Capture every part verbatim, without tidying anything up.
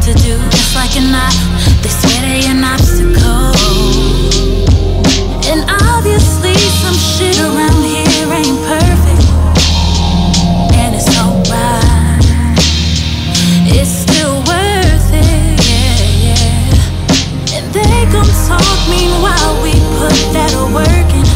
to do. Just like an op, they swear they an obstacle. And obviously some shit around here ain't perfect, and it's alright, it's still worth it, yeah, yeah. And they gon' talk meanwhile we put that work in,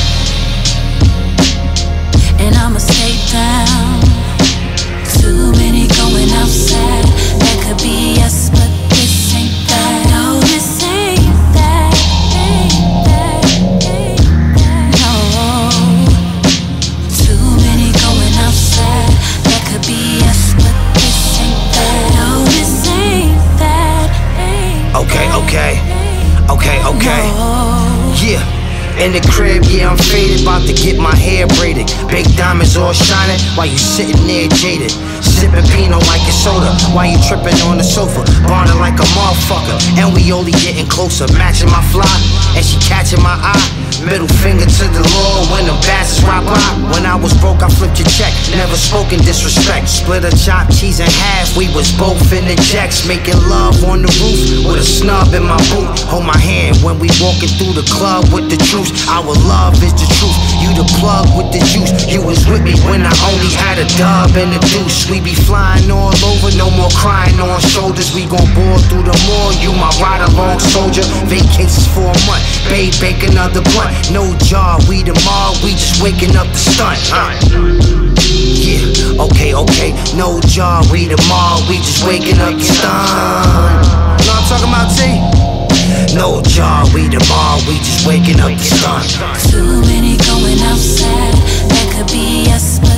and I'ma stay down. Too many going outside, that could be us, but this ain't that. No, this ain't that, ain't that, ain't that. No, too many going outside, that could be us, but this ain't that. No, this ain't that, ain't that. Okay, okay, okay, okay. No. Yeah. In the crib, yeah, I'm faded, about to get my hair braided. Big diamonds all shining while you sitting there jaded. Sipping Pinot like it's soda while you tripping on the sofa. Bonding like a motherfucker, and we only getting closer. Matching my fly, and she catching my eye. Middle finger to the Lord when the bastards ride by. When I was broke, I flipped your check, never spoken disrespect. Split a chopped cheese in half, we was both in the jacks. Making love on the roof with a snub in my boot. Hold my hand when we walking through the club with the truth. Our love is the truth, you the plug with the juice. You was with me when I only had a dub and a deuce. We be flying all over, no more crying on shoulders. We gon' bore through the mall, you my ride-along soldier. Vacations for a month, babe, bake another blunt. No job, we the mob, we just waking up the stunt, huh? Yeah, okay, okay, no job, we the mob, we just waking up the stunt. Know I'm talking about, T? No job, we the mob, we just waking up the stunt. Too many going outside, that could be us.